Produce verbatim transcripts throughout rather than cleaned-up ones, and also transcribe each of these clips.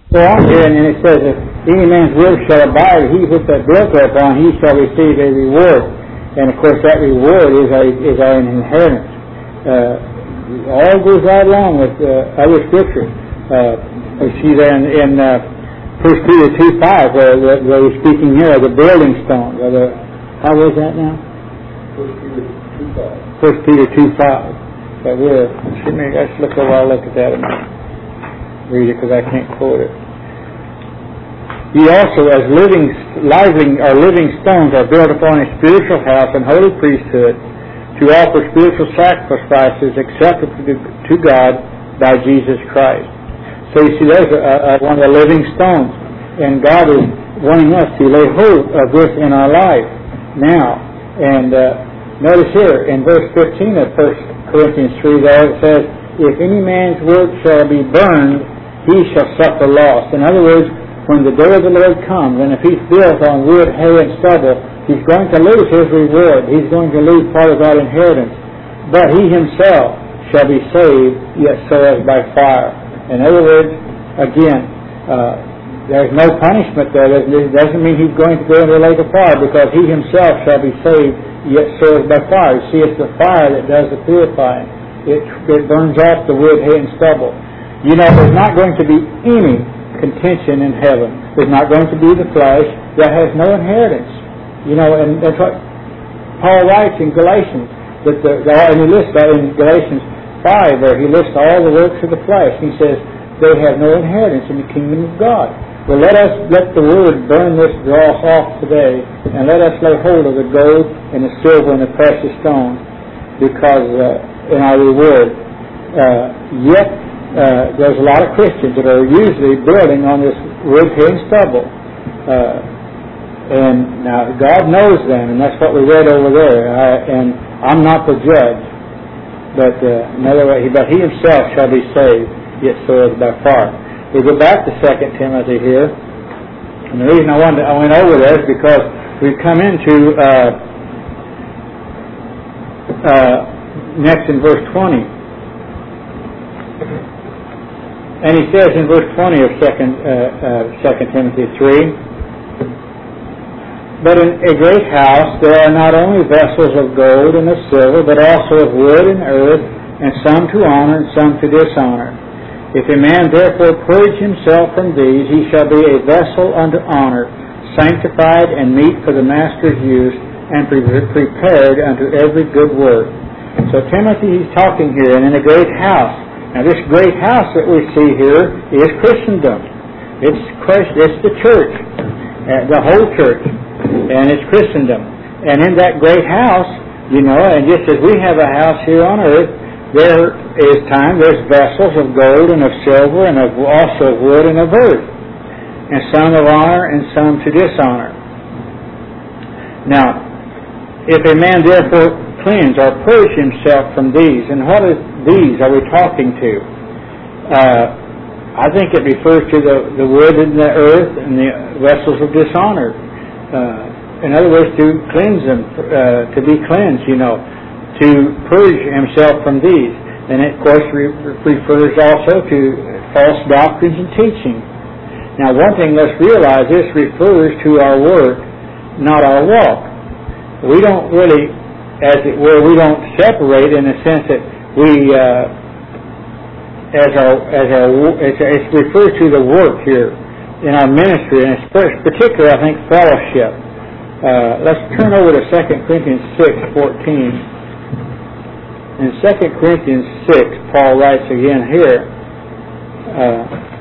So on here, and then it says, if any man's word shall abide, he which that built thereupon, he shall receive a reward. And of course, that reward is our, is our inheritance. Uh, all goes right along with uh, other scriptures. Uh, we see there in, in uh, First Peter two five, where, where, where we're speaking here of the building stones. Or the, how was that now? First Peter two five. First Peter two five. But we're, let's look over, I'll look at that a minute. Read it because I can't quote it. Ye also, as living, living, or living stones, are built upon a spiritual house and holy priesthood, to offer spiritual sacrifices acceptable to God by Jesus Christ. So you see, there's a, a, one of the living stones, and God is wanting us to lay hold of this in our life now. And uh, notice here in verse fifteen of First Corinthians three, there it says, "If any man's work shall be burned, he shall suffer loss." In other words, when the day of the Lord comes, and if he's built on wood, hay, and stubble, he's going to lose his reward. He's going to lose part of that inheritance. But he himself shall be saved, yet so as by fire. In other words, again, uh, there's no punishment there. It doesn't mean he's going to go into the lake of fire, because he himself shall be saved, yet so as by fire. You see, it's the fire that does the purifying. It, it burns off the wood, hay, and stubble. You know, there's not going to be any contention in heaven. There's not going to be the flesh that has no inheritance. You know, and that's what Paul writes in Galatians. That the, the, and he lists that in Galatians five, where he lists all the works of the flesh. He says they have no inheritance in the kingdom of God. Well, let us let the word burn this dross off today, and let us lay hold of the gold and the silver and the precious stones, because uh, in our reward. Uh, yet Uh, there's a lot of Christians that are usually building on this wood, hay, and stubble. Uh, and now God knows them, and that's what we read over there. I, and I'm not the judge, but uh, another way, but he himself shall be saved, yet so is by far. We go back to Second Timothy here, and the reason I wanted to, I went over there is because we've come into uh, uh, next in verse twenty. And he says in verse twenty of Second uh, uh, Second Timothy three, "But in a great house there are not only vessels of gold and of silver, but also of wood and earth, and some to honor and some to dishonor. If a man therefore purge himself from these, he shall be a vessel unto honor, sanctified and meet for the master's use, and pre- prepared unto every good work." So Timothy, he's talking here, and in a great house. Now, this great house that we see here is Christendom. It's Christ, it's the church, uh, the whole church, and it's Christendom. And in that great house, you know, and just as we have a house here on earth, there is time, there's vessels of gold and of silver and of also of wood and of earth, and some of honor and some to dishonor. Now, if a man therefore cleanse or purge himself from these, and what is these are we talking to? Uh, I think it refers to the, the wood and the earth and the vessels of dishonor. Uh, in other words, to cleanse them, uh, to be cleansed, you know, to purge himself from these. And it, of course, re- refers also to false doctrines and teaching. Now, one thing, let's realize this refers to our work, not our walk. We don't really, as it were, we don't separate in the sense that we, uh, as our, as our, it's, it's referred to the work here in our ministry, and it's particularly, I think, fellowship. Uh, let's turn over to Second Corinthians six fourteen. In Second Corinthians six, Paul writes again here, uh,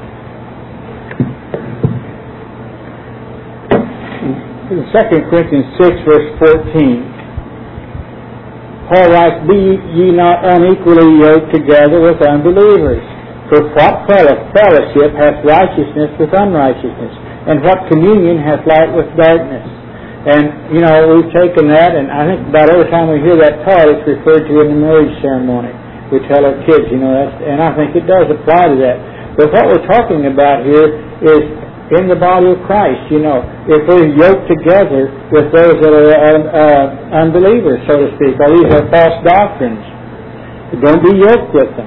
in Second Corinthians six, verse fourteen, Paul writes, "Be ye not unequally yoked together with unbelievers. For what fellowship hath righteousness with unrighteousness? And what communion hath light with darkness?" And, you know, we've taken that, and I think about every time we hear that taught, it's referred to in the marriage ceremony. We tell our kids, you know, that's, and I think it does apply to that. But what we're talking about here is in the body of Christ, you know, if we're yoked together with those that are uh, unbelievers, so to speak, or these are false doctrines, don't be yoked with them.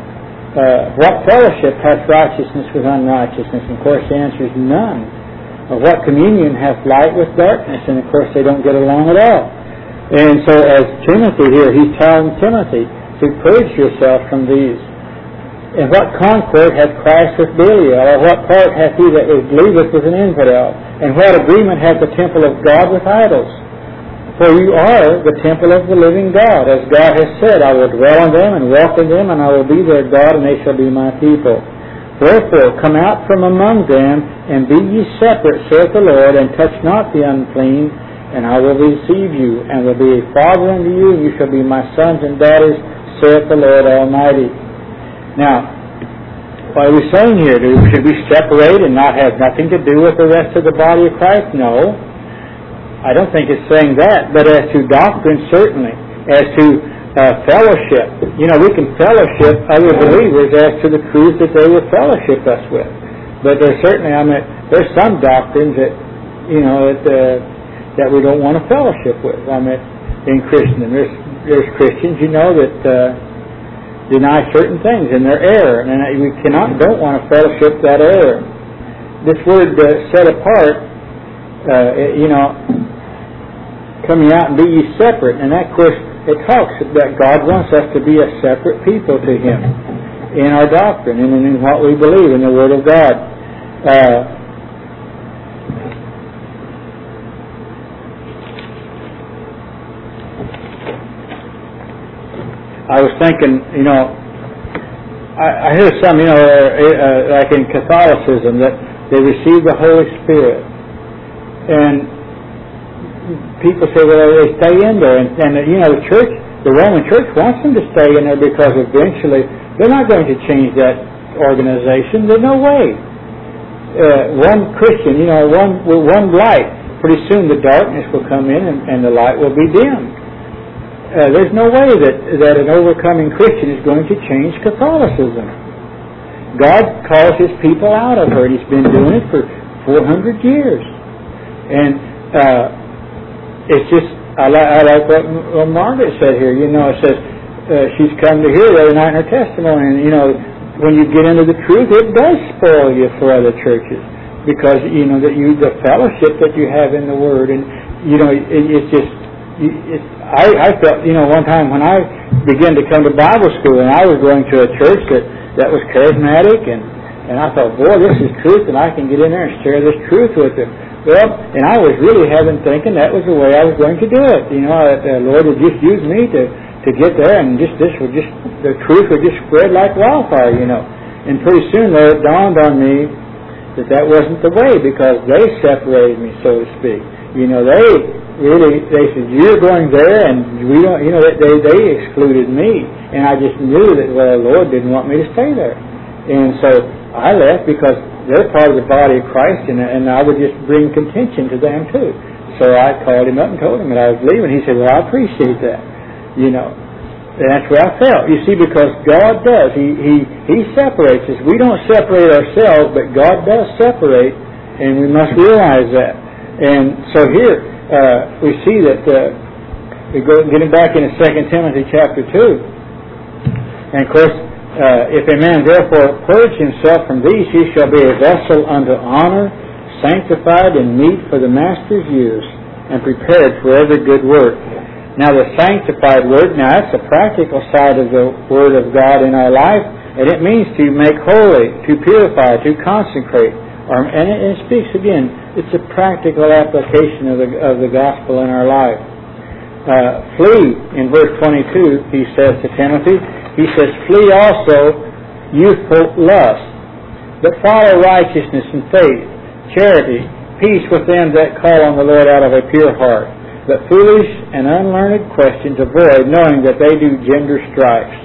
uh, what fellowship hath righteousness with unrighteousness? And of course the answer is none. Or what communion hath light with darkness? And of course they don't get along at all. And so as Timothy here, he's telling Timothy to purge yourself from these. And what concord hath Christ with Belial? Or what part hath he that is believeth with an infidel? And what agreement hath the temple of God with idols? For you are the temple of the living God. As God has said, I will dwell in them and walk in them, and I will be their God, and they shall be my people. Wherefore, come out from among them, and be ye separate, saith the Lord, and touch not the unclean, and I will receive you, and will be a father unto you, and you shall be my sons and daughters, saith the Lord Almighty. Now, what are we saying here? Should we separate and not have nothing to do with the rest of the body of Christ? No. I don't think it's saying that. But as to doctrine, certainly. As to uh, fellowship, you know, we can fellowship other believers as to the truth that they would fellowship us with. But there's certainly, I mean, there's some doctrines that, you know, that, uh, that we don't want to fellowship with. I mean, in Christendom, there's, there's Christians, you know, that... Uh, deny certain things in their error, and we cannot, don't want to fellowship that error. This word uh, set apart, uh, it, you know, coming out and be ye separate, and that, of course, it talks that God wants us to be a separate people to Him in our doctrine and in what we believe in the Word of God. Uh, I was thinking, you know, I, I hear some, you know, uh, uh, like in Catholicism, that they receive the Holy Spirit. And people say, well, they stay in there. And, and you know, the church, the Roman Church wants them to stay in there because eventually they're not going to change that organization. There's no way. Uh, one Christian, you know, one one light, pretty soon the darkness will come in and, and the light will be dimmed. Uh, there's no way that, that an overcoming Christian is going to change Catholicism. God calls His people out of her, and He's been doing it for four hundred years. And uh, it's just, I, li- I like what, what Margaret said here. You know, it says uh, she's come to hear the other night in her testimony, and you know, when you get into the truth, it does spoil you for other churches, because you know that you the fellowship that you have in the Word, and you know, it, it's just. It, I, I felt, you know, one time when I began to come to Bible school, and I was going to a church that, that was charismatic, and, and I thought, boy, this is truth, and I can get in there and share this truth with them. Well, and I was really having thinking that was the way I was going to do it. You know, that the Lord would just use me to, to get there, and just this would just, the truth would just spread like wildfire, you know. And pretty soon there it dawned on me that that wasn't the way, because they separated me, so to speak. You know, they... Really, they said, you're going there, and we don't, you know, they they excluded me. And I just knew that, well, the Lord didn't want me to stay there. And so I left because they're part of the body of Christ, and, and I would just bring contention to them, too. So I called him up and told him that I was leaving. He said, well, I appreciate that, you know. And that's where I felt. You see, because God does. He, he, he separates us. We don't separate ourselves, but God does separate, and we must realize that. And so here, Uh, we see that uh, we go getting back into Second Timothy chapter two, and of course, uh, if a man therefore purge himself from these, he shall be a vessel unto honor, sanctified and meet for the master's use, and prepared for every good work. Now, the sanctified word, now that's the practical side of the Word of God in our life, and it means to make holy, to purify, to consecrate. Or, and it, it speaks again, it's a practical application of the of the gospel in our life. Uh, flee, in verse twenty-two, he says to Timothy, he says, flee also youthful lust, but follow righteousness and faith, charity, peace with them that call on the Lord out of a pure heart. But foolish and unlearned questions avoid, knowing that they do gender strifes.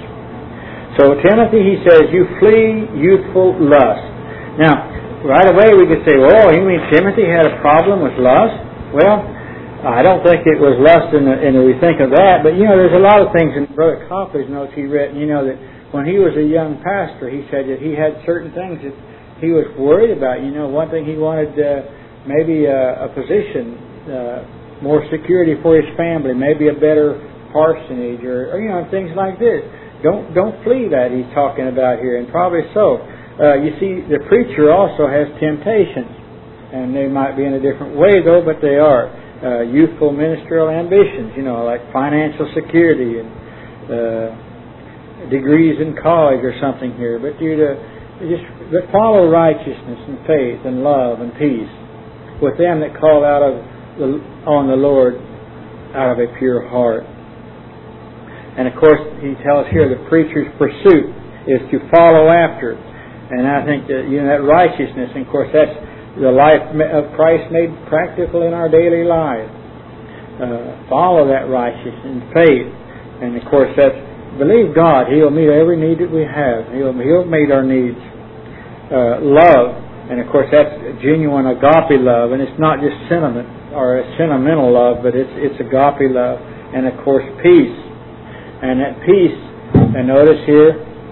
So Timothy, he says, you flee youthful lust. Now, right away we could say, well, you mean Timothy had a problem with lust? Well, I don't think it was lust in the, in the we think of that, but you know, there's a lot of things in Brother Copley's notes he read, you know, that when he was a young pastor, he said that he had certain things that he was worried about. You know, one thing he wanted uh, maybe a, a position, uh, more security for his family, maybe a better parsonage, or, or you know, things like this. don't don't flee that he's talking about here, and probably so. Uh, you see, the preacher also has temptations, and they might be in a different way, though, but they are. Uh, youthful ministerial ambitions, you know, like financial security and uh, degrees in college or something here. But you to just but follow righteousness and faith and love and peace with them that call out of the, on the Lord out of a pure heart. And of course, he tells here the preacher's pursuit is to follow after. And I think that, you know, that righteousness, and of course that's the life of Christ made practical in our daily life. Uh, follow that righteousness and faith. And of course that's, believe God, He'll meet every need that we have. He'll, He'll meet our needs. Uh, love, and of course that's genuine agape love, and it's not just sentiment or a sentimental love, but it's, it's agape love. And of course peace. And that peace, and notice here,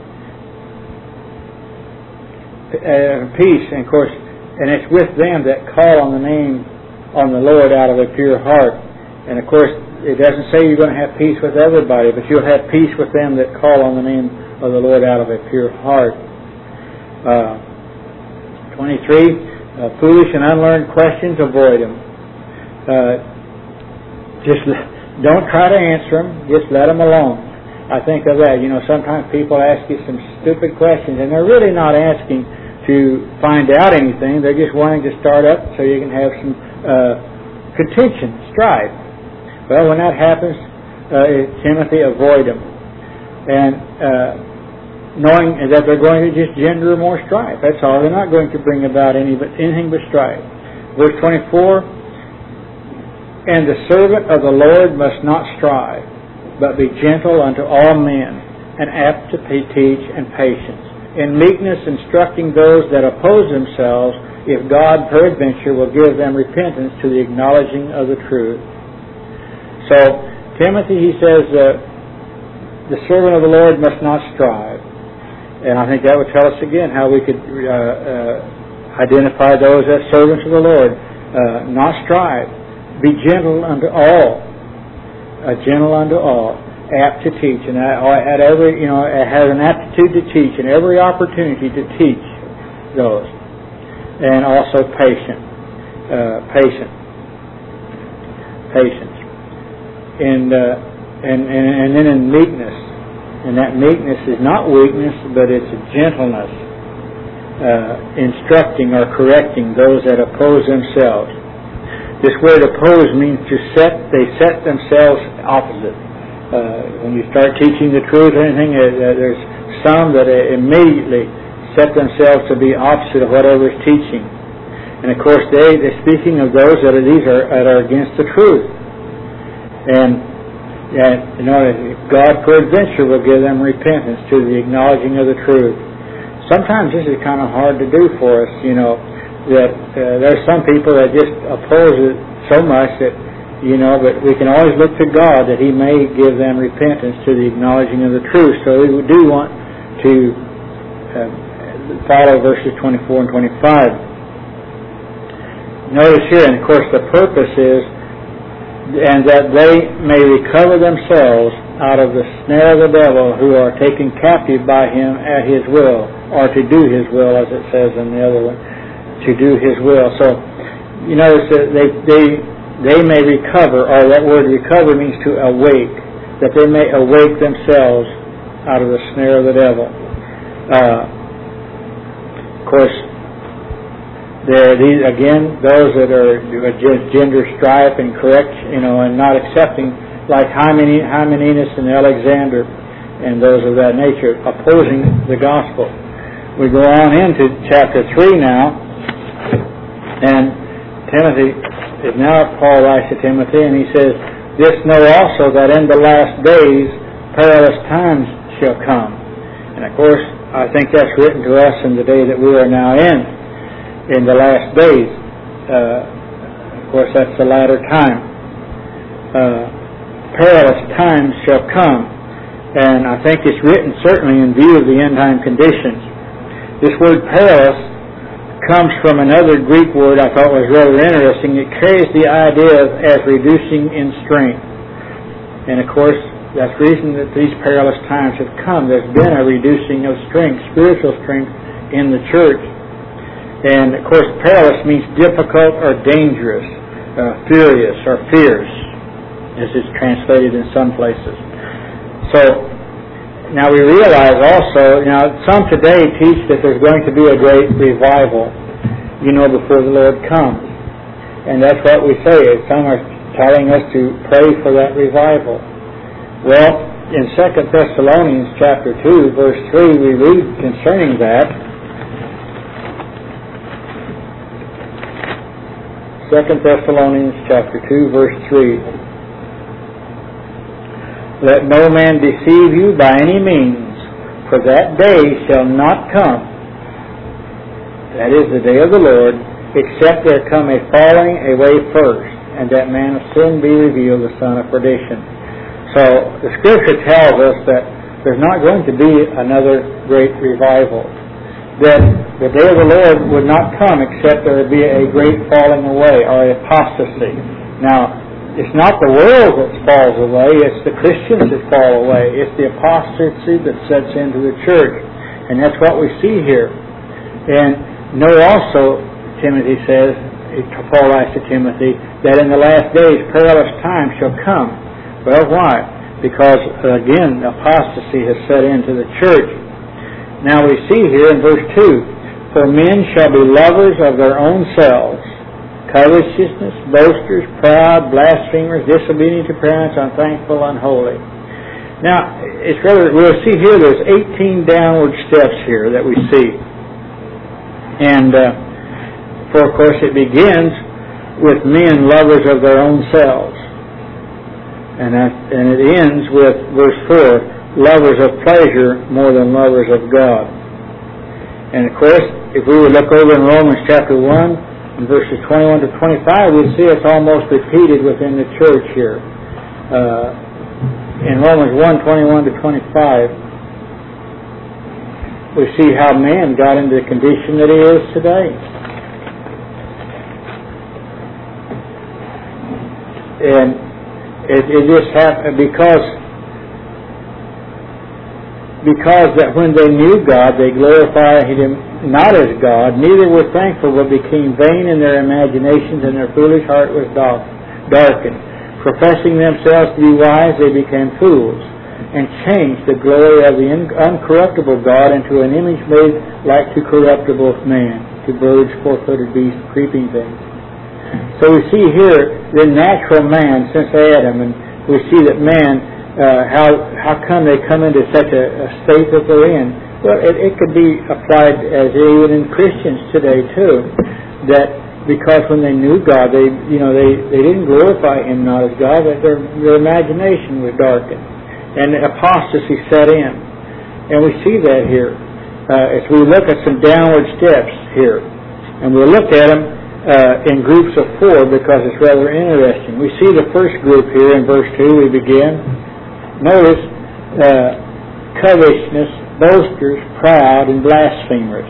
uh, peace, and of course, and it's with them that call on the name on the Lord out of a pure heart. And of course, it doesn't say you're going to have peace with everybody, but you'll have peace with them that call on the name of the Lord out of a pure heart. Uh, twenty-three, uh, foolish and unlearned questions, avoid them. Uh, just don't try to answer them, just let them alone. I think of that. You know, sometimes people ask you some stupid questions, and they're really not asking to find out anything. They're just wanting to start up so you can have some uh, contention, strife. Well, when that happens, uh, Timothy, avoid them. And uh, knowing that they're going to just gender more strife. That's all. They're not going to bring about any but anything but strife. Verse twenty-four, and the servant of the Lord must not strive, but be gentle unto all men, and apt to teach and patience, in meekness instructing those that oppose themselves, if God peradventure will give them repentance to the acknowledging of the truth. So, Timothy, he says, uh, the servant of the Lord must not strive. And I think that would tell us again how we could uh, uh, identify those as servants of the Lord. Uh, not strive. Be gentle unto all. Uh, gentle unto all. Apt to teach. And at every, you know, has an aptitude to teach and every opportunity to teach those. And also patient. Uh, patient. Patience. And, uh, and, and, and then in meekness. And that meekness is not weakness, but it's a gentleness, uh, instructing or correcting those that oppose themselves. This word oppose means to set, they set themselves opposite. Uh, when you start teaching the truth or anything, uh, there's some that immediately set themselves to be opposite of whatever is teaching. And of course, they, they're speaking of those that are, these are, that are against the truth. And And, you know, God peradventure will give them repentance to the acknowledging of the truth. Sometimes this is kind of hard to do for us, you know, that uh, there's some people that just oppose it so much that, you know, but we can always look to God that He may give them repentance to the acknowledging of the truth. So we do want to uh, follow verses twenty-four and twenty-five. Notice here, and of course the purpose is, and that they may recover themselves out of the snare of the devil, who are taken captive by him at his will, or to do his will, as it says in the other one, to do his will. So, you notice that they they they may recover, or that word recover means to awake, that they may awake themselves out of the snare of the devil. Uh, of course, there, these again, those that are just gender strife and correct, you know, and not accepting, like Hymenaeus and Alexander, and those of that nature, opposing the gospel. We go on into chapter three now, and Timothy is now Paul writes to Timothy, and he says, "This know also that in the last days perilous times shall come." And of course, I think that's written to us in the day that we are now in. In the last days, uh, of course, that's the latter time. Uh, perilous times shall come, and I think it's written certainly in view of the end time conditions. This word perilous comes from another Greek word I thought was rather interesting. It carries the idea of as reducing in strength, and of course, That's the reason that these perilous times have come. There's been a reducing of strength, spiritual strength in the church. And, of course, perilous means difficult or dangerous, uh, furious or fierce, as it's translated in some places. So, now we realize also, you know, some today teach that there's going to be a great revival, you know, before the Lord comes. And that's what we say. Some are telling us to pray for that revival. Well, in Second Thessalonians chapter two, verse three, we read concerning that. Second Thessalonians chapter two, verse three. Let no man deceive you by any means, for that day shall not come, that is the day of the Lord, except there come a falling away first, and that man of sin be revealed, the son of perdition. So the Scripture tells us that there's not going to be another great revival. That the day of the Lord would not come except there would be a great falling away, or apostasy. Now, it's not the world that falls away, it's the Christians that fall away. It's the apostasy that sets into the church. And that's what we see here. And know also, Timothy says, Paul writes to Timothy, that in the last days perilous times shall come. Well, why? Because, again, apostasy has set into the church. Now we see here in verse two, for men shall be lovers of their own selves, covetousness, boasters, proud, blasphemers, disobedient to parents, unthankful, unholy. Now, it's rather, we'll see here there's eighteen downward steps here that we see. And, uh, for of course, it begins with men lovers of their own selves. And, that, and it ends with verse four, lovers of pleasure more than lovers of God. And, of course, if we would look over in Romans chapter one, in verses twenty-one to twenty-five, we see it's almost repeated within the church here. Uh, in Romans one, twenty-one to twenty-five, we see how man got into the condition that he is today. And it, it just happened because because that when they knew God, they glorified Him not as God, neither were thankful, but became vain in their imaginations, and their foolish heart was darkened. Professing themselves to be wise, they became fools, and changed the glory of the uncorruptible God into an image made like to corruptible man, to birds, four-footed beasts, creeping things. So we see here the natural man since Adam, and we see that man, uh, how how come they come into such a, a state that they're in? Well, it, it could be applied as even in Christians today too, that because when they knew God, they you know they, they didn't glorify Him not as God, but their their imagination was darkened, and apostasy set in, and we see that here uh, as we look at some downward steps here, and we'll look at them uh, in groups of four because it's rather interesting. We see the first group here in verse two. We begin. Notice uh, covetousness, boasters, proud, and blasphemers.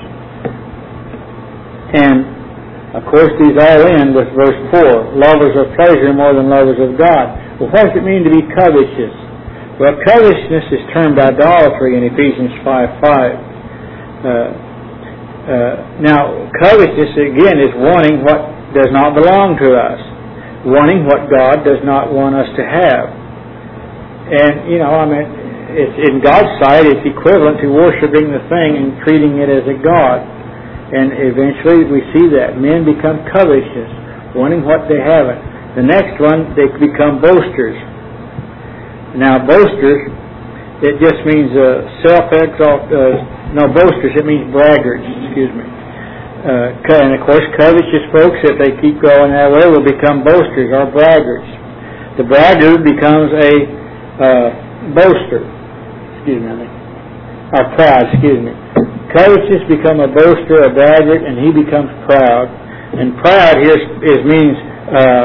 And, of course, these all end with verse four, lovers of pleasure more than lovers of God. Well, what does it mean to be covetous? Well, covetousness is termed idolatry in Ephesians five five. Uh, uh, now, covetousness, again, is wanting what does not belong to us, wanting what God does not want us to have. And, you know, I mean, it's, in God's sight, it's equivalent to worshiping the thing and treating it as a god. And eventually we see that. Men become covetous, wanting what they haven't. The next one, they become boasters. Now, boasters, it just means uh, self-exalt, uh, no, boasters, it means braggarts, excuse me. Uh, and, of course, covetous folks, if they keep going that way, will become boasters or braggarts. The braggart becomes a Uh, boaster, excuse me, or proud, excuse me. Covetous become a boaster, a braggart, and he becomes proud. And proud here is, is means uh,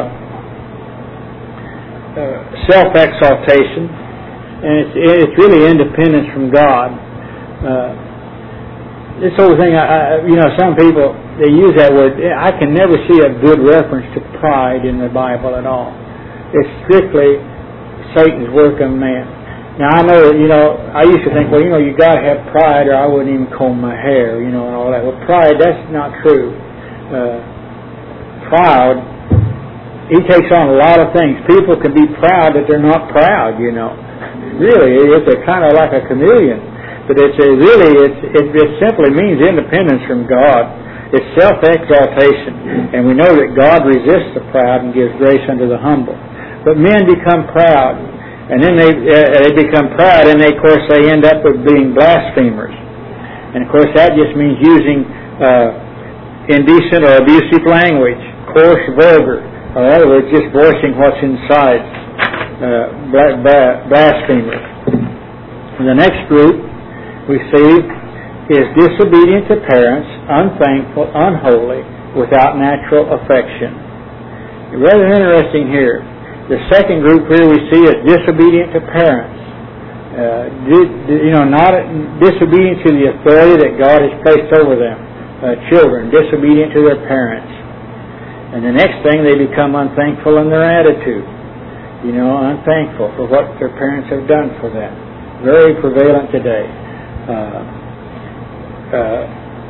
uh, self-exaltation, and it's, it's really independence from God. Uh, this whole thing, I, I, you know, some people, they use that word. I can never see a good reference to pride in the Bible at all. It's strictly Satan's work on man. Now I know that, you know, I used to think, well, you know, you got to have pride or I wouldn't even comb my hair, you know, and all that. Well, pride, that's not true. Uh, proud, he takes on a lot of things. People can be proud that they're not proud, you know. Really, it's a kind of like a chameleon. But it's a really, it's, it just simply means independence from God. It's self-exaltation. And we know that God resists the proud and gives grace unto the humble. But men become proud. And then they uh, they become proud, and they, of course, they end up with being blasphemers. And, of course, that just means using uh, indecent or abusive language, coarse, vulgar, or in other words, just voicing what's inside, uh, blasphemers. And the next group we see is disobedient to parents, unthankful, unholy, without natural affection. Rather interesting here. The second group here we see is disobedient to parents. Uh, di- you know, not disobedient to the authority that God has placed over them. Uh, children, disobedient to their parents. And the next thing, they become unthankful in their attitude. You know, unthankful for what their parents have done for them. Very prevalent today. Uh, uh,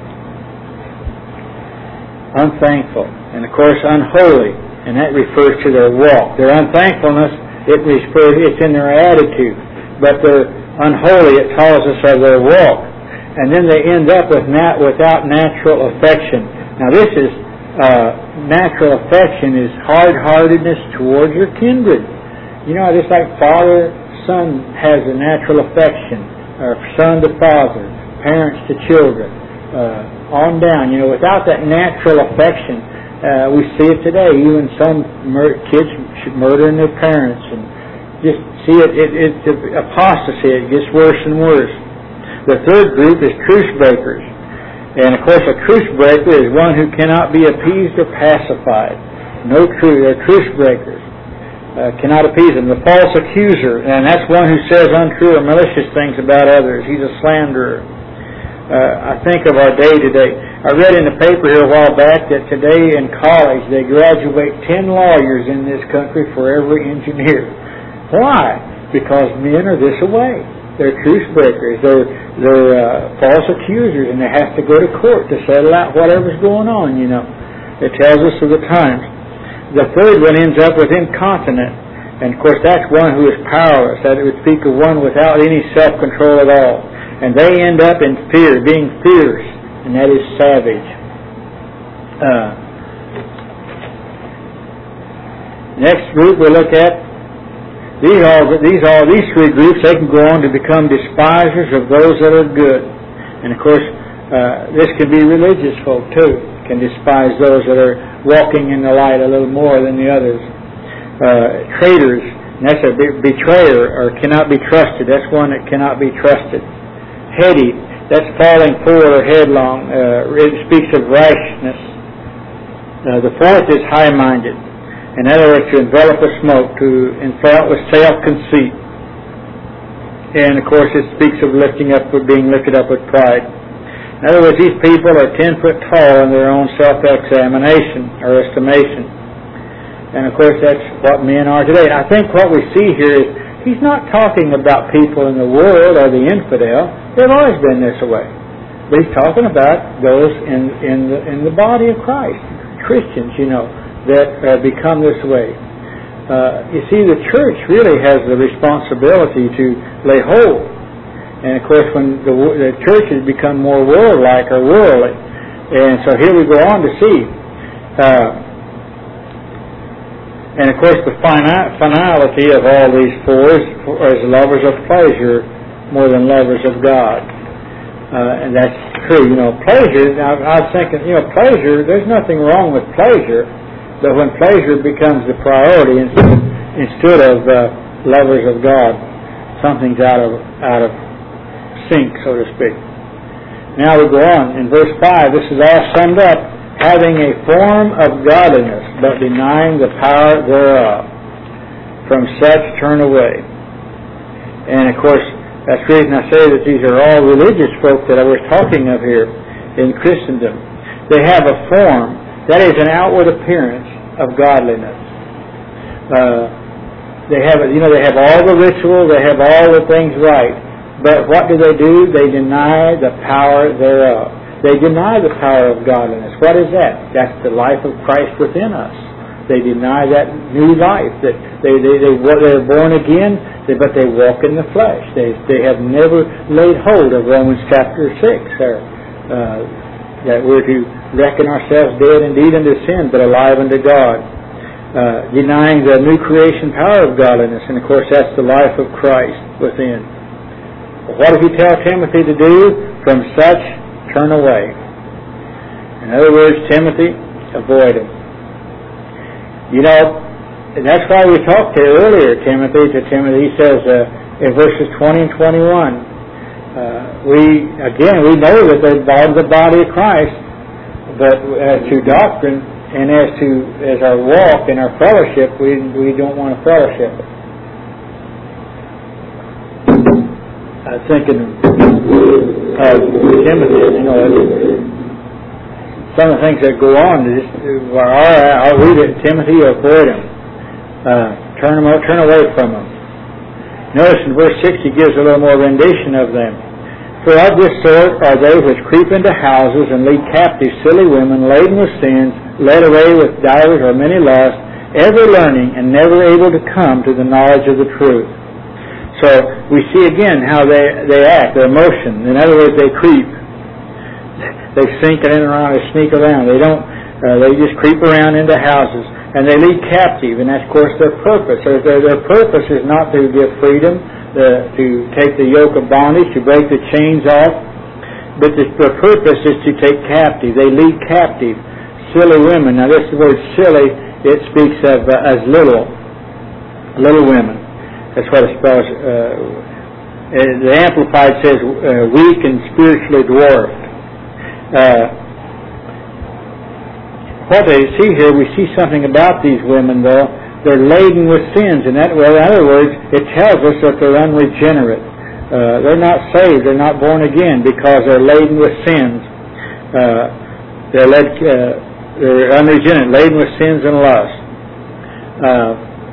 unthankful. And of course, unholy. And that refers to their walk. Their unthankfulness, it refers, it's in their attitude. But their unholy, it tells us of their walk. And then they end up with nat, without natural affection. Now this is, uh, natural affection is hard-heartedness towards your kindred. You know, just like father, son has a natural affection, or son to father, parents to children, uh, on down. You know, without that natural affection, Uh, we see it today. Even some mur- kids murdering their parents, and just see it. it it's apostasy. It gets worse and worse. The third group is truce breakers, and of course, a truce breaker is one who cannot be appeased or pacified. No truth. They're truce breakers. Uh, cannot appease them. The false accuser, and that's one who says untrue or malicious things about others. He's a slanderer. Uh, I think of our day today. I read in the paper here a while back that today in college they graduate ten lawyers in this country for every engineer. Why? Because men are this way. They're truce breakers. They're, they're uh, false accusers, and they have to go to court to settle out whatever's going on, you know. It tells us of the times. The third one ends up with incontinent. And, of course, that's one who is powerless. That would speak of one without any self-control at all. And they end up in fear, being fierce, and that is savage. Uh, next group we look at, these all these all these three groups, they can go on to become despisers of those that are good. And of course, uh, this can be religious folk too, can despise those that are walking in the light a little more than the others. Uh, traitors, and that's a betrayer, or cannot be trusted. That's one that cannot be trusted. Heady, that's falling forward or headlong. Uh, it speaks of rashness. Uh, the fourth is high-minded. In other words, to envelop with smoke, to envelop with self-conceit. And, of course, it speaks of lifting up, with being lifted up with pride. In other words, these people are ten foot tall in their own self-examination or estimation. And, of course, that's what men are today. And I think what we see here is he's not talking about people in the world or the infidel. They've always been this way. But he's talking about those in, in, the, in the body of Christ, Christians, you know, that uh, become this way. Uh, you see, the church really has the responsibility to lay hold. And, of course, when the, the church has become more world-like or worldly, and so here we go on to see. Uh, and, of course, the fini- finality of all these four is, is lovers of pleasure more than lovers of God. Uh, and that's true. You know, pleasure, now, I was thinking, you know, pleasure, there's nothing wrong with pleasure, but when pleasure becomes the priority instead of, instead of uh, lovers of God, something's out of out of sync, so to speak. Now we go on. In verse five, this is all summed up. Having a form of godliness, but denying the power thereof. From such turn away. And of course, that's the reason I say that these are all religious folk that I was talking of here in Christendom. They have a form, that is an outward appearance of godliness. Uh, They have, you know, they have all the ritual, they have all the things right. But what do they do? They deny the power thereof. They deny the power of godliness. What is that? That's the life of Christ within us. They deny that new life. That they they they they're born again, but they walk in the flesh. They they have never laid hold of Romans chapter six, there, uh, that we're to reckon ourselves dead indeed unto sin, but alive unto God. Uh, denying the new creation power of godliness, and of course that's the life of Christ within. What does he tell Timothy to do? From such turn away. In other words, Timothy, avoid them. You know, and that's why we talked to earlier, Timothy, to Timothy, he says uh, in verses twenty and twenty-one, uh, we, again, we know that they're the body of Christ, but as to doctrine, and as to as our walk and our fellowship, we we don't want to fellowship it. I was thinking of Timothy, you know, some of the things that go on. Just, all right, I'll read it. Timothy, avoid them. Uh, turn them, turn away from them. Notice in verse six, he gives a little more rendition of them. For of this sort are they which creep into houses and lead captive silly women, laden with sins, led away with divers or many lusts, ever learning and never able to come to the knowledge of the truth. So we see again how they, they act, their motion. In other words, they creep. They sink in and around, they sneak around. They don't. Uh, they just creep around into houses, and they lead captive, and that's of course their purpose. So their, their purpose is not to give freedom, the, to take the yoke of bondage, to break the chains off, but the, the purpose is to take captive. They lead captive silly women. Now this word silly, it speaks of uh, as little, little women. That's what it spells. Uh, the Amplified says uh, weak and spiritually dwarfed. Uh, what they see here, we see something about these women, though. They're laden with sins. In that way, in other words, it tells us that they're unregenerate. Uh, they're not saved. They're not born again because they're laden with sins. Uh, they're led. Uh, they're unregenerate, laden with sins and lust. Uh,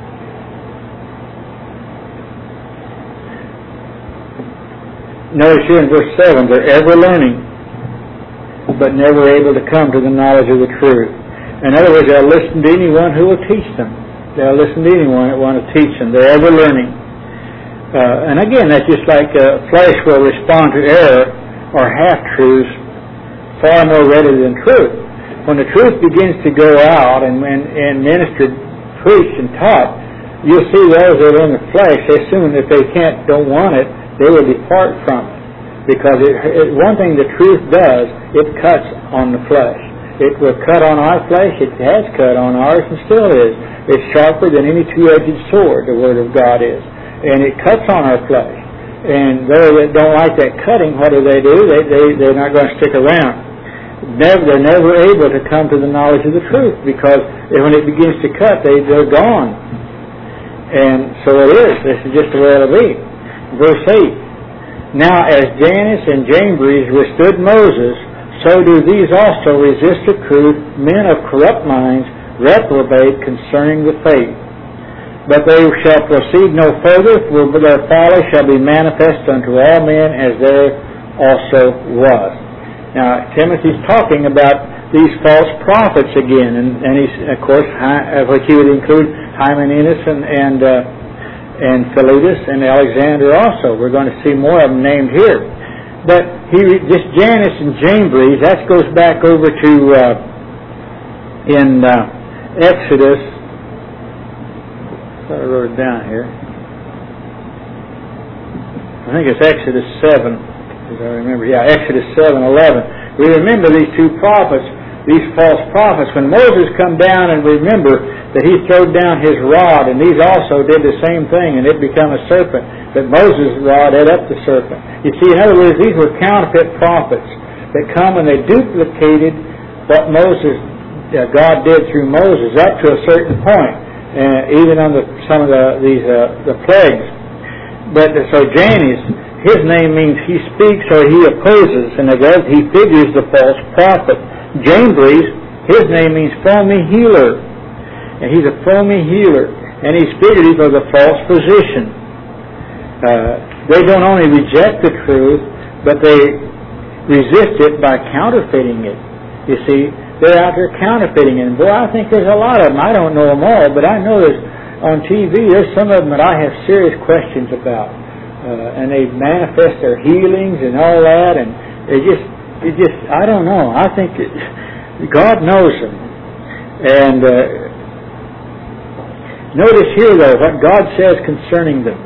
Notice here in verse seven, they're ever learning, but never able to come to the knowledge of the truth. In other words, they'll listen to anyone who will teach them. They'll listen to anyone that want to teach them. They're ever learning. Uh, and again, that's just like uh, flesh will respond to error or half-truths far more readily than truth. When the truth begins to go out and, and, and ministered, preached, and taught, you'll see those that are in the flesh, they assume that they can't, don't want it, they will depart from it. Because it, it, one thing the truth does, it cuts on the flesh. It will cut on our flesh. It has cut on ours and still is. It's sharper than any two-edged sword, the Word of God is. And it cuts on our flesh. And those that don't like that cutting, what do they do? They, they, they're not going to stick around. Never, they're never able to come to the knowledge of the truth because when it begins to cut, they, they're gone. And so it is. This is just the way it'll be. Verse eight, now as Jannes and Jambres withstood Moses, so do these also resist the truth, men of corrupt minds, reprobate concerning the faith. But they shall proceed no further, for their folly shall be manifest unto all men, as there also was. Now, Timothy's talking about these false prophets again, and, and he's, of course, which he would include Hymenaeus and, and uh, and Philetus and Alexander also. We're going to see more of them named here. But he, this Jannes and Jambres, that goes back over to uh, in uh, Exodus. I thought I wrote it down here. I think it's Exodus seven, as I remember. Yeah, Exodus seven eleven. We remember these two prophets, these false prophets. When Moses come down, and remember that he throwed down his rod, and these also did the same thing, and it became a serpent. But Moses' rod ate up the serpent. You see, in other words, these were counterfeit prophets that come and they duplicated what Moses, uh, God did through Moses up to a certain point, uh, even on the, some of the these uh, the plagues. But uh, so Jannes, his name means he speaks or he opposes, and he figures the false prophet. Jambres, his name means foamy healer. And he's a foamy healer. and he's figurative of the false position. Uh, they don't only reject the truth, but they resist it by counterfeiting it. You see, they're out there counterfeiting it. And boy, I think there's a lot of them. I don't know them all, but I know there's on T V, there's some of them that I have serious questions about. Uh, and they manifest their healings and all that, and they just, it just, I don't know. I think it, God knows them. And uh, notice here, though, what God says concerning them.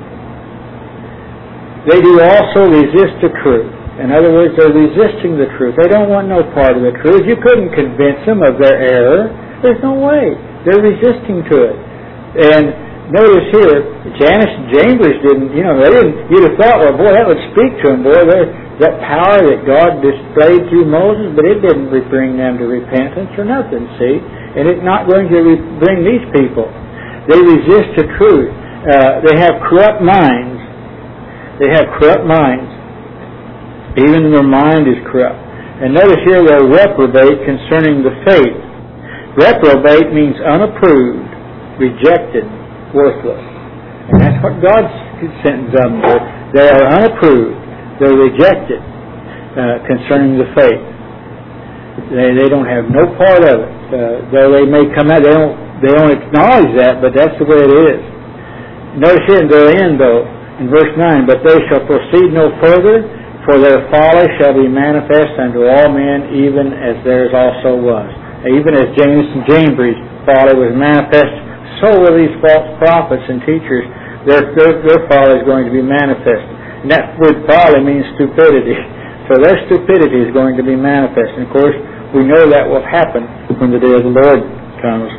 They do also resist the truth. In other words, they're resisting the truth. They don't want no part of the truth. You couldn't convince them of their error. There's no way. They're resisting to it. And notice here, Jannes and Jambres didn't, you know, they didn't, you'd have thought, well, boy, that would speak to them, boy, that power that God displayed through Moses, but it didn't bring them to repentance or nothing, see? And it's not going to re- bring these people. They resist the truth. Uh, they have corrupt minds. They have corrupt minds. Even their mind is corrupt. And notice here they're reprobate concerning the faith. Reprobate means unapproved, rejected, worthless. And that's what God's sentence them to. They are unapproved. They're rejected uh, concerning the faith. They they don't have no part of it. Uh, though they may come out, they don't they don't acknowledge that, but that's the way it is. Notice here in their end, though, in verse nine, but they shall proceed no further, for their folly shall be manifest unto all men, even as theirs also was. Even as Jannes and Jambres' folly was manifest, so will these false prophets and teachers, their, their, their folly is going to be manifest. And that word folly means stupidity. So their stupidity is going to be manifest. And of course, we know that will happen when the day of the Lord comes.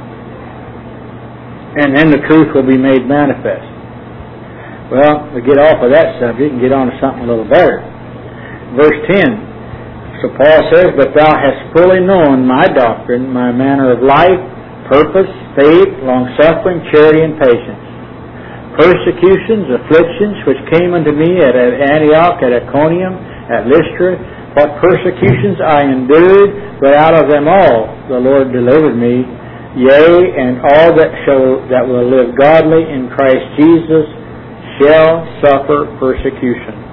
And then the truth will be made manifest. Well, we get off of that subject and get on to something a little better. Verse ten. So Paul says, but thou hast fully known my doctrine, my manner of life, purpose, faith, long-suffering, charity, and patience. Persecutions, afflictions, which came unto me at Antioch, at Iconium, at Lystra, what persecutions I endured, but out of them all the Lord delivered me. Yea, and all that shall that will live godly in Christ Jesus shall suffer persecution.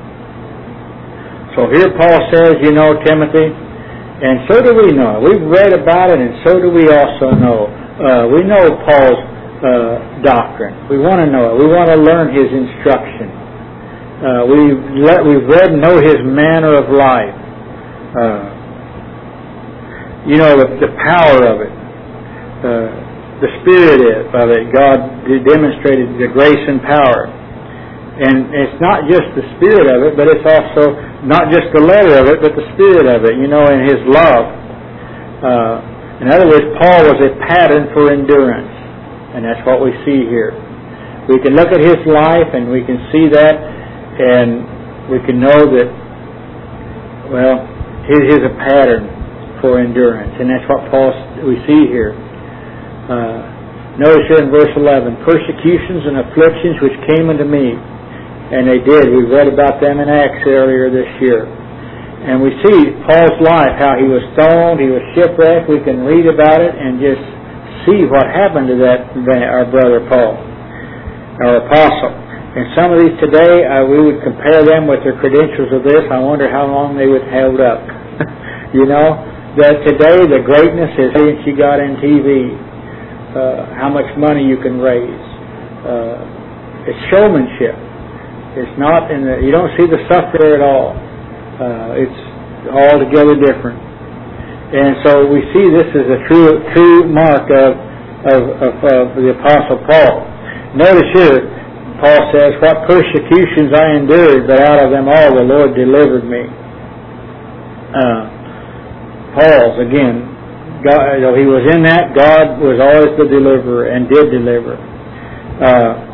So here Paul says, you know, Timothy, and so do we know. We've read about it, and so do we also know. Uh, we know Paul's uh, doctrine. We want to know it. We want to learn his instruction. Uh, we've, let, we've read and know his manner of life. Uh, you know, the, the power of it. Uh, the spirit of it. God demonstrated the grace and power. And it's not just the spirit of it, but it's also not just the letter of it, but the spirit of it, you know, in his love. Uh, in other words, Paul was a pattern for endurance. And that's what we see here. We can look at his life and we can see that, and we can know that, well, he is a pattern for endurance. And that's what Paul we see here. Uh, notice here in verse eleven, persecutions and afflictions which came unto me. And they did. We read about them in Acts earlier this year. And we see Paul's life, how he was stoned, he was shipwrecked. We can read about it and just see what happened to that our brother Paul, our apostle. And some of these today, uh, we would compare them with their credentials of this. I wonder how long they would hold up. You know, that today the greatness is what you got in T V, uh, how much money you can raise. Uh, it's showmanship. It's not in the, you don't see the stuff there at all. Uh, it's altogether different. And so we see this as a true true mark of, of, of, of the Apostle Paul. Notice here, Paul says, what persecutions I endured, but out of them all the Lord delivered me. Uh, Paul's, again, God, though he was in that, God was always the deliverer and did deliver. Uh,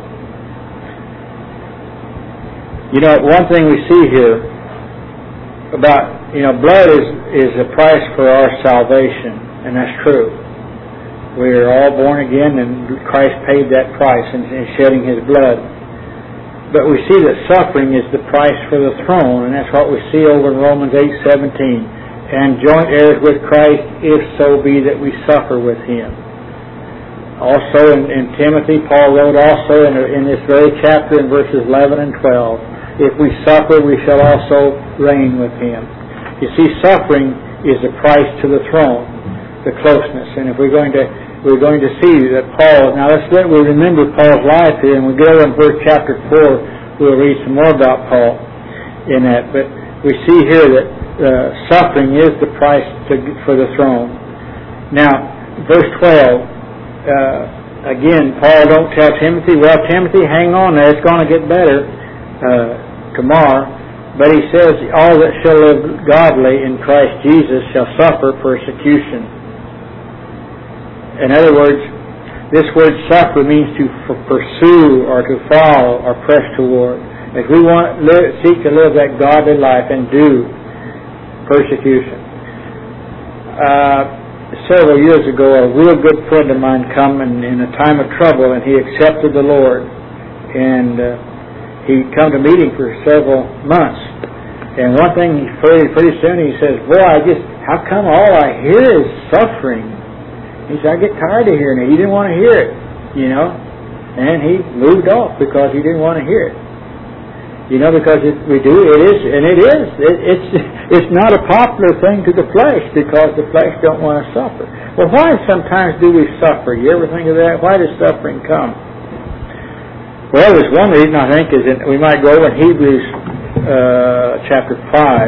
You know, one thing we see here about, you know, blood is, is a price for our salvation, and that's true. We are all born again, and Christ paid that price in, in shedding His blood. But we see that suffering is the price for the throne, and that's what we see over in Romans eight seventeen. And joint heirs with Christ, if so be that we suffer with Him. Also in, in Timothy, Paul wrote also in, in this very chapter in verses eleven and twelve, if we suffer, we shall also reign with him. You see, suffering is the price to the throne, the closeness. And if we're going to we're going to see that Paul, now let's let we remember Paul's life here, and we go in verse chapter four, we'll read some more about Paul in that. But we see here that uh, suffering is the price to, for the throne. Now, verse twelve, uh, again, Paul don't tell Timothy, well, Timothy, hang on there, it's going to get better uh, tomorrow. But he says, all that shall live godly in Christ Jesus shall suffer persecution. In other words, this word suffer means to f- pursue or to follow or press toward. If we want live, seek to live that godly life and do persecution. Uh, several years ago, a real good friend of mine come in, in a time of trouble, and he accepted the Lord. And uh, he'd come to meeting for several months. And one thing, he pretty, pretty soon he says, boy, I just, how come all I hear is suffering? He said, I get tired of hearing it. He didn't want to hear it, you know. And he moved off because he didn't want to hear it. You know, because it, we do, it is, and it is. It, it's it's not a popular thing to the flesh because the flesh don't want to suffer. Well, why sometimes do we suffer? You ever think of that? Why does suffering come? Well, there's one reason I think is that we might go in Hebrews uh, chapter five.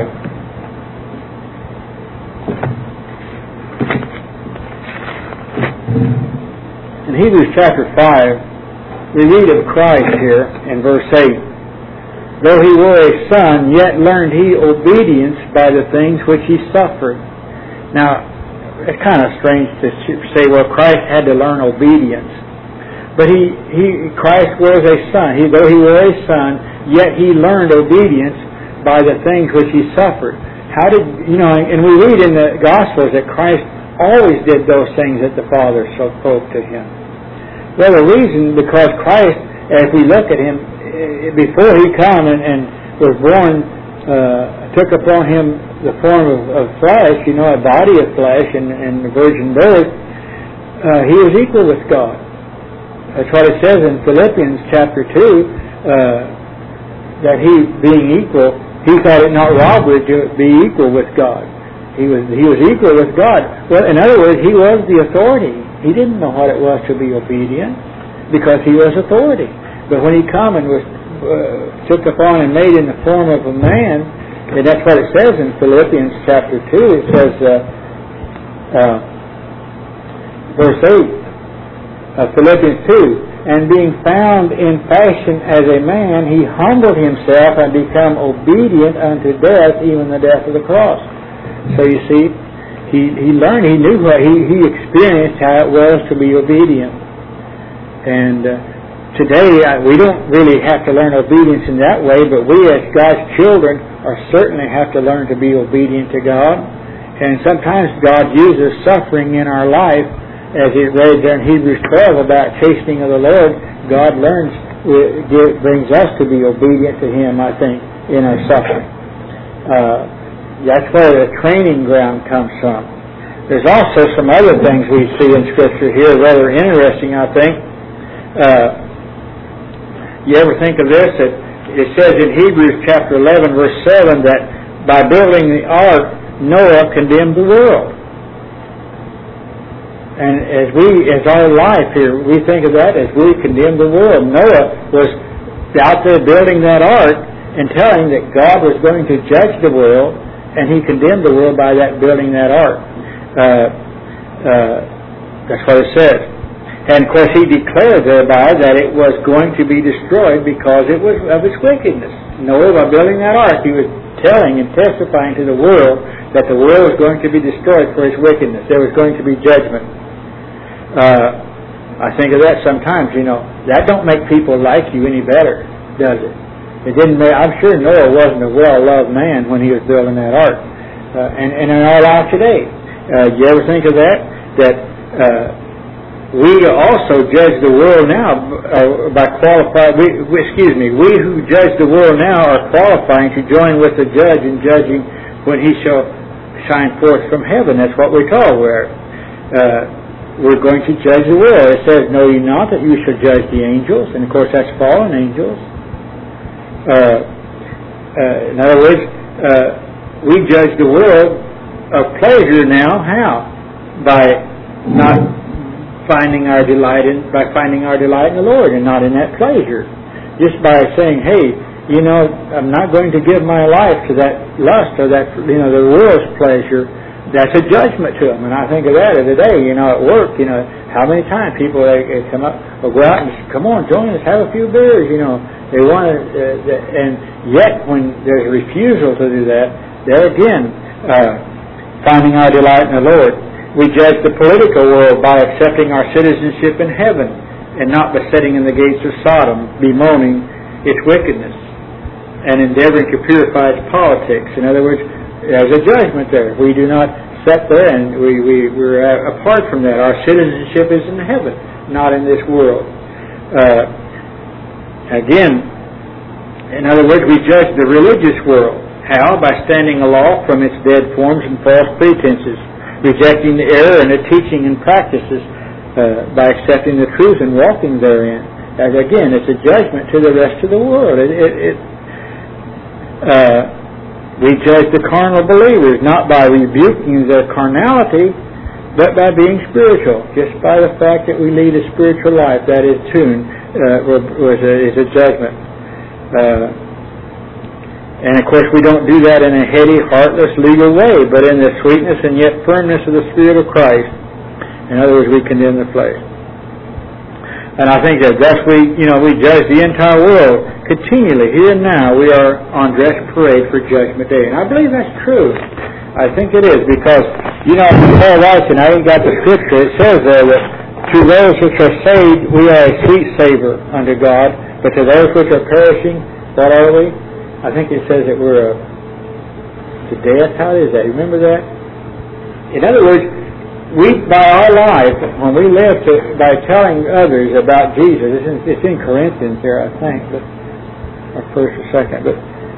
In Hebrews chapter five, we read of Christ here in verse eight. Though he were a son, yet learned he obedience by the things which he suffered. Now, it's kind of strange to say, well, Christ had to learn obedience. But he, he Christ was a son. He, though he were a son, yet he learned obedience by the things which he suffered. How did, you know, and we read in the Gospels that Christ always did those things that the Father spoke to him. Well, the reason, because Christ, as we look at him, before he come and, and was born, uh, took upon him the form of, of flesh, you know, a body of flesh and, and the virgin birth, uh, he was equal with God. That's what it says in Philippians chapter two, uh, that he, being equal, he thought it not robbery to be equal with God. He was he was equal with God. Well, in other words, he was the authority. He didn't know what it was to be obedient because he was authority. But when he come and was uh, took upon and made in the form of a man, and that's what it says in Philippians chapter two. It says, uh, uh, verse eight, uh, Philippians two, and being found in fashion as a man, he humbled himself and became obedient unto death, even the death of the cross. So you see, he he learned, he knew what he he experienced how it was to be obedient, and. Uh, Today, we don't really have to learn obedience in that way, but we as God's children are certainly have to learn to be obedient to God. And sometimes God uses suffering in our life, as it read there in Hebrews twelve about chastening of the Lord. God learns, brings us to be obedient to Him, I think, in our suffering. Uh, that's where the training ground comes from. There's also some other things we see in Scripture here, rather interesting, I think. Uh, You ever think of this? That it says in Hebrews chapter eleven, verse seven, that by building the ark, Noah condemned the world. And as we, as our life here, we think of that as we condemn the world. Noah was out there building that ark and telling that God was going to judge the world, and he condemned the world by that building that ark. Uh, uh, that's what it says. And of course he declared thereby that it was going to be destroyed because it was of its wickedness. Noah, by building that ark, he was telling and testifying to the world that the world was going to be destroyed for its wickedness. There was going to be judgment. Uh, I think of that sometimes, you know. That don't make people like you any better, does it? It didn't make, I'm sure Noah wasn't a well-loved man when he was building that ark. Uh, and, and in our life today, uh, you ever think of that? That... Uh, We also judge the world now uh, by qualifying. We, we, excuse me. We who judge the world now are qualifying to join with the judge in judging when he shall shine forth from heaven. That's what we're told. Where uh, we're going to judge the world. It says, know ye not that you shall judge the angels? And of course that's fallen angels. Uh, uh, in other words, uh, we judge the world of pleasure now. How? By not finding our delight in, by finding our delight in the Lord and not in that pleasure. Just by saying, hey, you know, I'm not going to give my life to that lust or that, you know, the world's pleasure. That's a judgment to them. And I think of that every day, you know, at work, you know, how many times people, they, they come up, or go out and say, come on, join us, have a few beers, you know. They want to, uh, and yet when there's a refusal to do that, there again, uh, finding our delight in the Lord. We judge the political world by accepting our citizenship in heaven and not by sitting in the gates of Sodom, bemoaning its wickedness and endeavoring to purify its politics. In other words, there's a judgment there. We do not sit there and we, we, we're apart from that. Our citizenship is in heaven, not in this world. Uh, again, in other words, we judge the religious world. How? By standing aloft from its dead forms and false pretenses, rejecting the error and the teaching and practices, uh, by accepting the truth and walking therein. As again, it's a judgment to the rest of the world. It, it, it uh, we judge the carnal believers not by rebuking their carnality, but by being spiritual. Just by the fact that we lead a spiritual life, that is tuned, uh, was a, is a judgment. Uh, And of course we don't do that in a heady, heartless, legal way, but in the sweetness and yet firmness of the Spirit of Christ. In other words, we condemn the flesh. And I think that thus we, you know, we judge the entire world continually. Here and now we are on dress parade for Judgment Day. And I believe that's true. I think it is because, you know, Paul writes, and I ain't got the scripture, it says there that to those which are saved we are a sweet savor unto God, but to those which are perishing, what are we? I think it says that we're uh, to death. How is that? Remember that? In other words, we, by our life, when we live to, by telling others about Jesus, it's in, it's in Corinthians here, I think, but, or first or second, but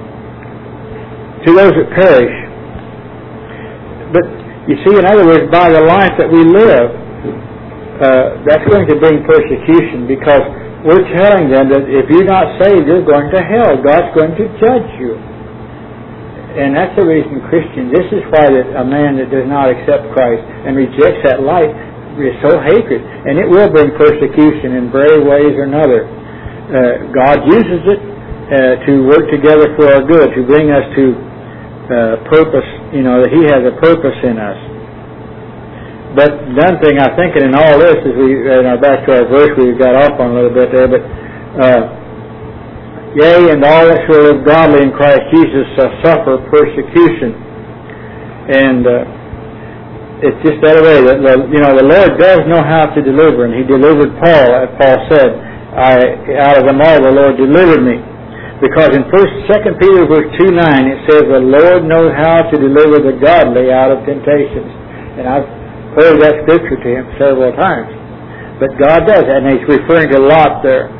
to those that perish. But you see, in other words, by the life that we live, uh, that's going to bring persecution because we're telling them that if you're not saved, you're going to hell. God's going to judge you. And that's the reason Christian, this is why that a man that does not accept Christ and rejects that light is so hatred. And it will bring persecution in various ways or another. Uh, God uses it uh, to work together for our good, to bring us to uh, purpose, you know, that He has a purpose in us. But one thing I think in all this is we, in our back to our verse, we got off on a little bit there, but uh, yea, and all that shall live godly in Christ Jesus shall suffer persecution. And uh, it's just that way that, you know, the Lord does know how to deliver, and He delivered Paul, as Paul said, I, out of them all the Lord delivered me. Because in First, Second Peter verse two nine it says the Lord knows how to deliver the godly out of temptations. And I've heard that scripture to him several times. But God does, and He's referring to Lot there.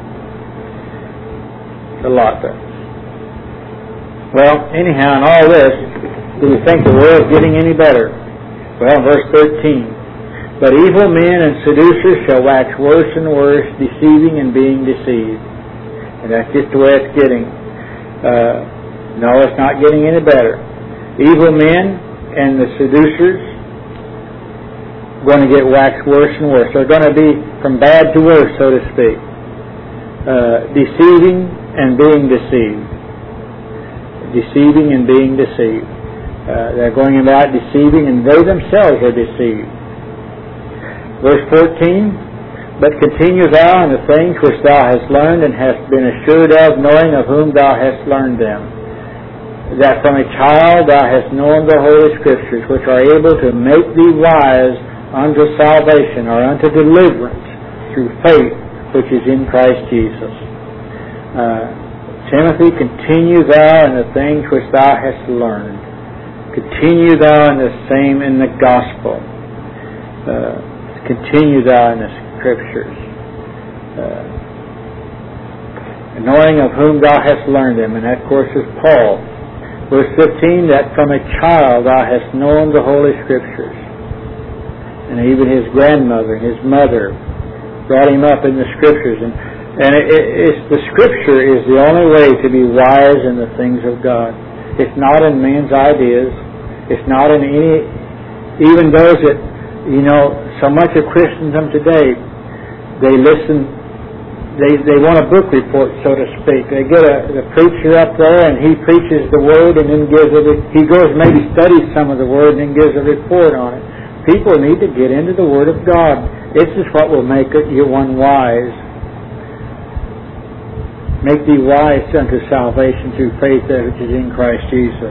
To Lot there. Well, anyhow, in all this, do we think the world's getting any better? Well, verse thirteen. But evil men and seducers shall wax worse and worse, deceiving and being deceived. And that's just the way it's getting. Uh, no, it's not getting any better. Evil men and the seducers going to get waxed worse and worse. They're going to be from bad to worse, so to speak. Uh, deceiving and being deceived. Deceiving and being deceived. Uh, they're going about deceiving, and they themselves are deceived. Verse fourteen. But continue thou in the things which thou hast learned and hast been assured of, knowing of whom thou hast learned them, that from a child thou hast known the Holy Scriptures, which are able to make thee wise unto salvation, or unto deliverance, through faith which is in Christ Jesus. Uh, Timothy, continue thou in the things which thou hast learned. Continue thou in the same in the gospel. Uh, continue thou in the Scriptures, uh, knowing of whom thou hast learned them, and that of course is Paul. Verse fifteen, that from a child thou hast known the Holy Scriptures. and even his grandmother and his mother brought him up in the Scriptures. And, and it, it, it's, the Scripture is the only way to be wise in the things of God. It's not in man's ideas. It's not in any, even those that, you know, so much of Christendom today, they listen, they they want a book report, so to speak. They get a the preacher up there, and he preaches the Word, and then gives a, he goes maybe studies some of the Word, and then gives a report on it. People need to get into the Word of God. This is what will make you one wise. Make thee wise unto salvation through faith that which is in Christ Jesus.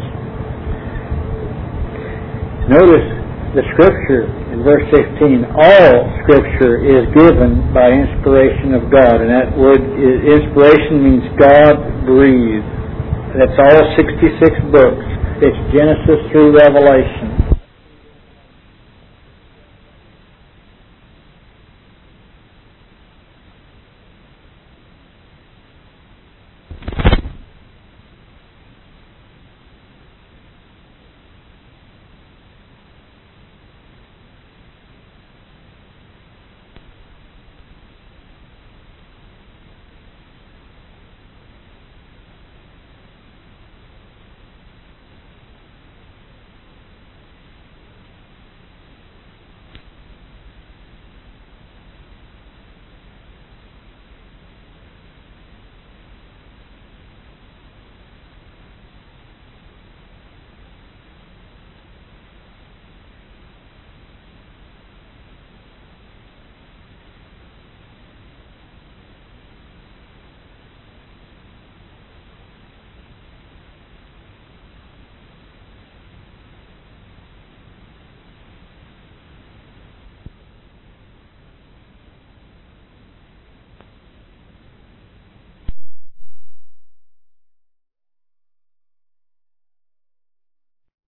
Notice the Scripture in verse sixteen. All Scripture is given by inspiration of God, and that word is, inspiration means God breathed. That's all sixty-six books. It's Genesis through Revelation.